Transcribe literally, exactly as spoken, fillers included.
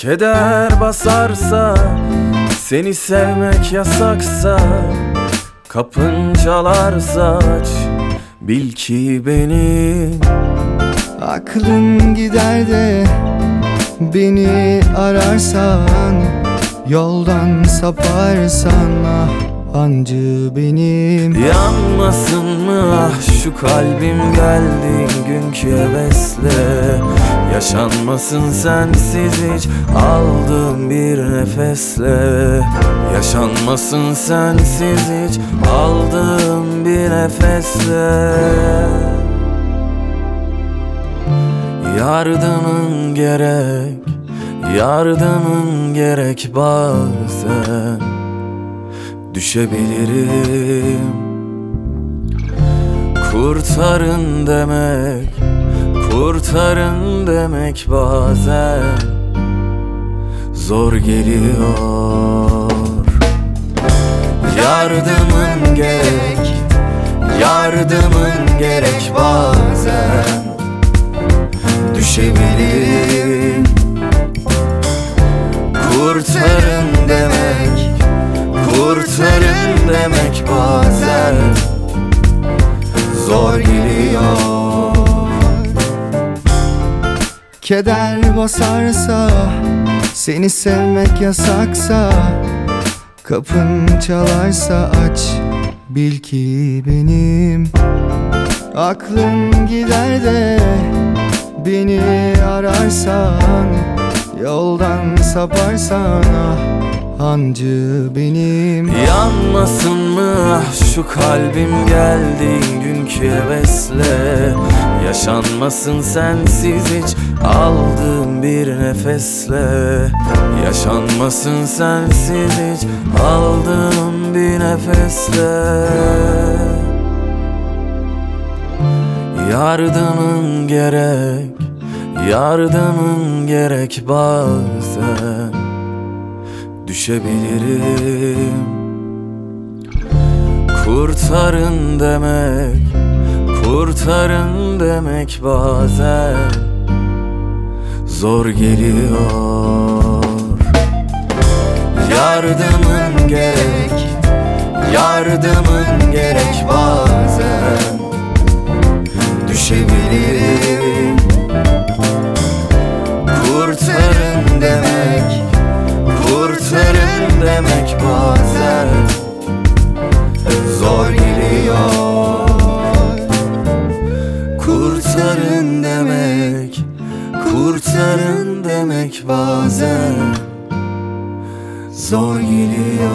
Keder basarsa, seni sevmek yasaksa, kapın çalarsa aç, bil ki benim. Aklın gider de beni ararsan, yoldan saparsan, ah hancı benim. Yanmasın mı ah şu kalbim geldiğin günkü hevesle, yaşanmasın sensiz hiç aldığım bir nefesle. Yaşanmasın sensiz hiç aldığım bir nefesle. Yardımın gerek, yardımın gerek bazen. Düşebilirim, kurtarın demek, kurtarın demek bazen zor geliyor. Yardımın gerek, yardımın gerek bazen. Düşebilirim, kurtarın demek, kurtarın demek bazen zor geliyor. Keder basarsa, seni sevmek yasaksa, kapın çalarsa aç, bil ki benim. Aklın gider de beni ararsan, yoldan saparsan, ah hancı benim. Yanmasın mı ah şu kalbim geldiğin günkü hevesle, yaşanmasın sensiz hiç aldığım bir nefesle. Yaşanmasın sensiz hiç aldığım bir nefesle. Yardımın gerek, yardımın gerek bazen. Düşebilirim, kurtarın demek, kurtarın demek bazen zor geliyor. Yardımın gerek, yardımın gerek bazen. Düşebilirim, kurtarın demek, kurtarın demek bazen zor geliyor. Kurtarın demek, kurtarın demek bazen zor geliyor.